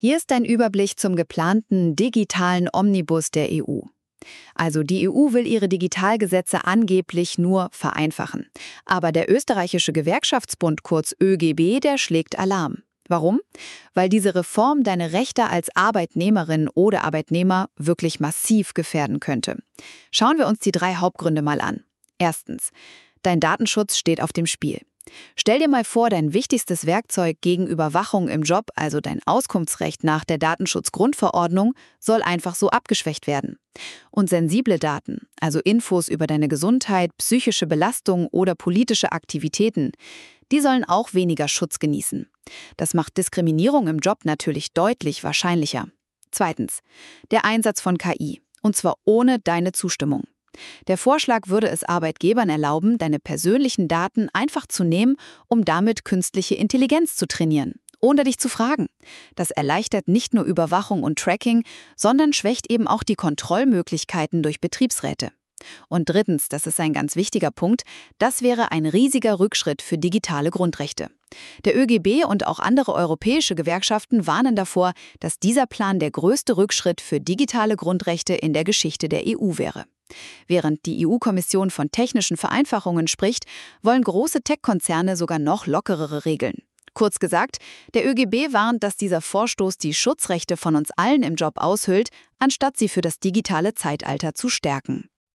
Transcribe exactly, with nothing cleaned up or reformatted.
Hier ist ein Überblick zum geplanten digitalen Omnibus der E U. Also die E U will ihre Digitalgesetze angeblich nur vereinfachen. Aber der österreichische Gewerkschaftsbund, kurz Ö G B, der schlägt Alarm. Warum? Weil diese Reform deine Rechte als Arbeitnehmerin oder Arbeitnehmer wirklich massiv gefährden könnte. Schauen wir uns die drei Hauptgründe mal an. Erstens, dein Datenschutz steht auf dem Spiel. Stell dir mal vor, dein wichtigstes Werkzeug gegen Überwachung im Job, also dein Auskunftsrecht nach der Datenschutzgrundverordnung, soll einfach so abgeschwächt werden. Und sensible Daten, also Infos über deine Gesundheit, psychische Belastung oder politische Aktivitäten, die sollen auch weniger Schutz genießen. Das macht Diskriminierung im Job natürlich deutlich wahrscheinlicher. Zweitens, der Einsatz von K I, und zwar ohne deine Zustimmung. Der Vorschlag würde es Arbeitgebern erlauben, deine persönlichen Daten einfach zu nehmen, um damit künstliche Intelligenz zu trainieren, ohne dich zu fragen. Das erleichtert nicht nur Überwachung und Tracking, sondern schwächt eben auch die Kontrollmöglichkeiten durch Betriebsräte. Und drittens, das ist ein ganz wichtiger Punkt, das wäre ein riesiger Rückschritt für digitale Grundrechte. Der Ö G B und auch andere europäische Gewerkschaften warnen davor, dass dieser Plan der größte Rückschritt für digitale Grundrechte in der Geschichte der E U wäre. Während die E U-Kommission von technischen Vereinfachungen spricht, wollen große Tech-Konzerne sogar noch lockerere Regeln. Kurz gesagt, der Ö G B warnt, dass dieser Vorstoß die Schutzrechte von uns allen im Job aushöhlt, anstatt sie für das digitale Zeitalter zu stärken.